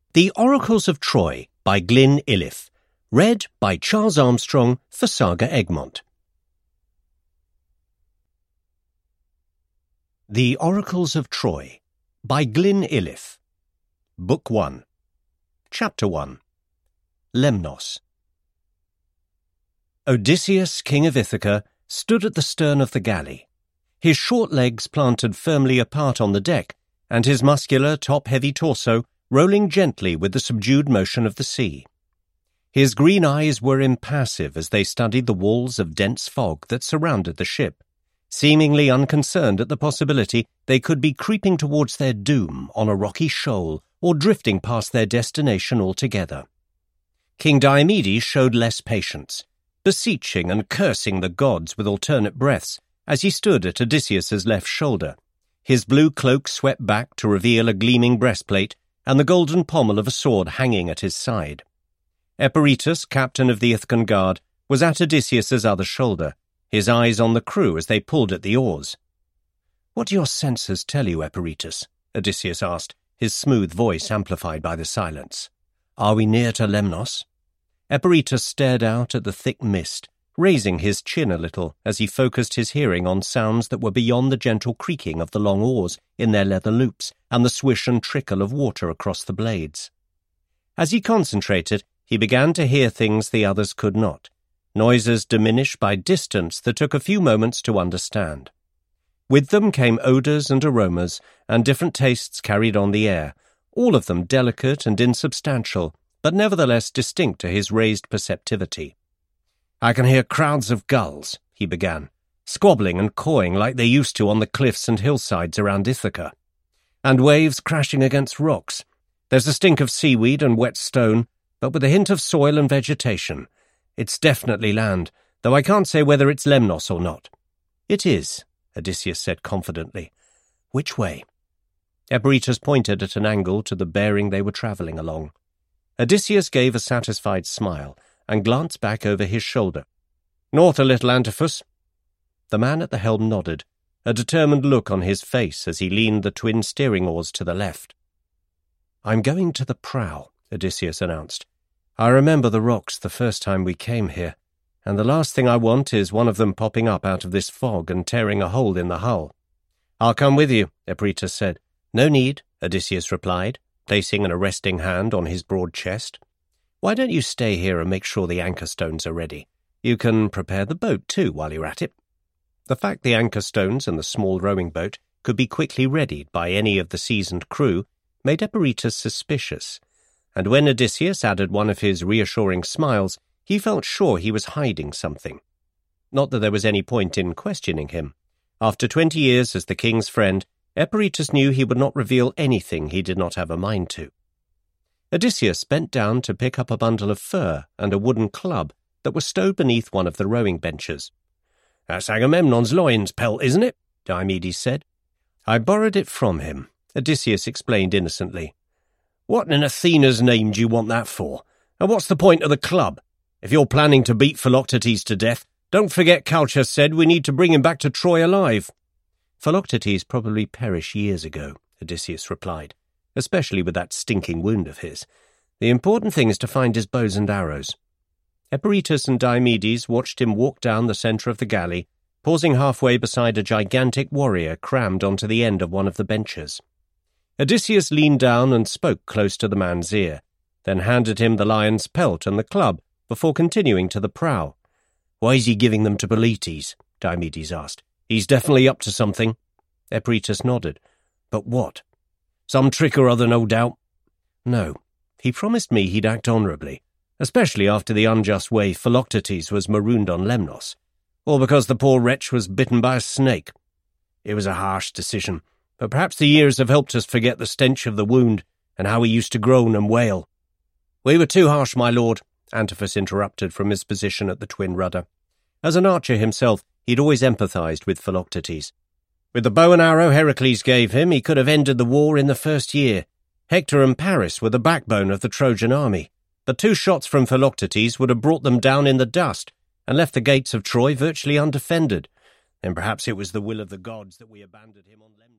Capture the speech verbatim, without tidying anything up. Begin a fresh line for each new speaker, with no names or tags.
The Oracles of Troy by Glyn Iliffe. Read by Charles Armstrong for Saga Egmont. The Oracles of Troy by Glyn Iliffe. Book one. Chapter one. Lemnos. Odysseus, king of Ithaca, stood at the stern of the galley, his short legs planted firmly apart on the deck, and his muscular, top-heavy torso rolling gently with the subdued motion of the sea. His green eyes were impassive as they studied the walls of dense fog that surrounded the ship, seemingly unconcerned at the possibility they could be creeping towards their doom on a rocky shoal or drifting past their destination altogether. King Diomedes showed less patience, beseeching and cursing the gods with alternate breaths as he stood at Odysseus's left shoulder, his blue cloak swept back to reveal a gleaming breastplate and the golden pommel of a sword hanging at his side. Eperitus, captain of the Ithacan guard, was at Odysseus's other shoulder, his eyes on the crew as they pulled at the oars. "What do your senses tell you, Eperitus?" Odysseus asked, his smooth voice amplified by the silence. "Are we near to Lemnos?" Eperitus stared out at the thick mist, raising his chin a little as he focused his hearing on sounds that were beyond the gentle creaking of the long oars in their leather loops and the swish and trickle of water across the blades. As he concentrated, he began to hear things the others could not, noises diminished by distance that took a few moments to understand. With them came odours and aromas, and different tastes carried on the air, all of them delicate and insubstantial, but nevertheless distinct to his raised perceptivity. "I can hear crowds of gulls," he began, squabbling and cawing like they used to on the cliffs and hillsides around Ithaca, "and waves crashing against rocks. There's a stink of seaweed and wet stone, but with a hint of soil and vegetation. It's definitely land, though I can't say whether it's Lemnos or not." "It is," Odysseus said confidently. "Which way?" Eperitus pointed at an angle to the bearing they were travelling along. Odysseus gave a satisfied smile and glanced back over his shoulder. "North a little, Antiphus." The man at the helm nodded, a determined look on his face as he leaned the twin steering oars to the left. "I'm going to the prow," Odysseus announced. "I remember the rocks the first time we came here, and the last thing I want is one of them popping up out of this fog and tearing a hole in the hull." "I'll come with you," Eperitus said. "No need," Odysseus replied, placing an arresting hand on his broad chest. "Why don't you stay here and make sure the anchor stones are ready? You can prepare the boat, too, while you're at it." The fact the anchor stones and the small rowing boat could be quickly readied by any of the seasoned crew made Eperitus suspicious, and when Odysseus added one of his reassuring smiles, he felt sure he was hiding something. Not that there was any point in questioning him. After twenty years as the king's friend, Eperitus knew he would not reveal anything he did not have a mind to. Odysseus bent down to pick up a bundle of fur and a wooden club that was stowed beneath one of the rowing benches. "That's Agamemnon's loins pelt, isn't it?" Diomedes said. "I borrowed it from him," Odysseus explained innocently. "What in Athena's name do you want that for? And what's the point of the club? If you're planning to beat Philoctetes to death, don't forget Calchas said we need to bring him back to Troy alive." "Philoctetes probably perished years ago," Odysseus replied, "especially with that stinking wound of his. The important thing is to find his bows and arrows." Eperitus and Diomedes watched him walk down the centre of the galley, pausing halfway beside a gigantic warrior crammed onto the end of one of the benches. Odysseus leaned down and spoke close to the man's ear, then handed him the lion's pelt and the club before continuing to the prow. "Why is he giving them to Polites?" Diomedes asked. "He's definitely up to something." Eperitus nodded. "But what?" "Some trick or other, no doubt." "No. He promised me he'd act honourably, especially after the unjust way Philoctetes was marooned on Lemnos, or because the poor wretch was bitten by a snake. It was a harsh decision, but perhaps the years have helped us forget the stench of the wound and how he used to groan and wail." "We were too harsh, my lord," Antiphus interrupted from his position at the twin rudder. As an archer himself, he'd always empathized with Philoctetes. "With the bow and arrow Heracles gave him, he could have ended the war in the first year. Hector and Paris were the backbone of the Trojan army, but two shots from Philoctetes would have brought them down in the dust and left the gates of Troy virtually undefended. Then perhaps it was the will of the gods that we abandoned him on Lemnos."